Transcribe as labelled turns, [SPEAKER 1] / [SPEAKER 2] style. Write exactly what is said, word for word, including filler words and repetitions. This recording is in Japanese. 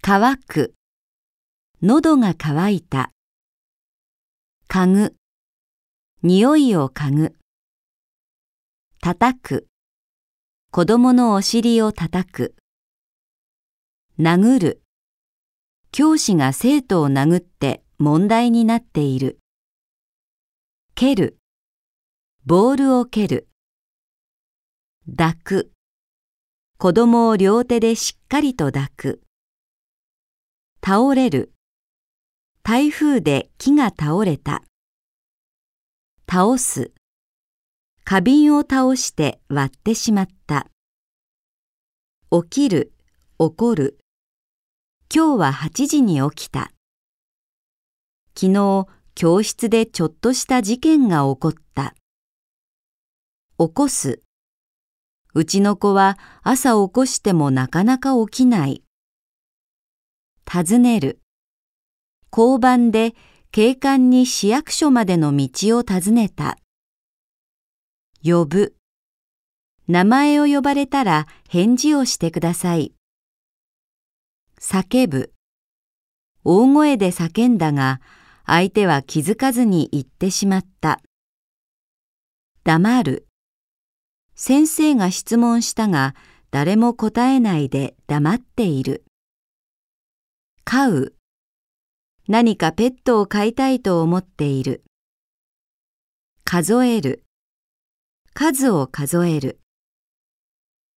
[SPEAKER 1] 乾く、喉が渇いた。嗅ぐ、匂いを嗅ぐ。叩く、子供のお尻を叩く。殴る、教師が生徒を殴って問題になっている。蹴る、ボールを蹴る。抱く、子供を両手でしっかりと抱く。倒れる、台風で木が倒れた。倒す、花瓶を倒して割ってしまった。起きる、怒る。今日ははちじに起きた。昨日、教室でちょっとした事件が起こった。起こす。うちの子は朝起こしてもなかなか起きない。尋ねる。交番で警官に市役所までの道を尋ねた。呼ぶ。名前を呼ばれたら返事をしてください。叫ぶ。大声で叫んだが、相手は気づかずに言ってしまった。黙る。先生が質問したが、誰も答えないで黙っている。飼う。何かペットを飼いたいと思っている。数える。数を数える。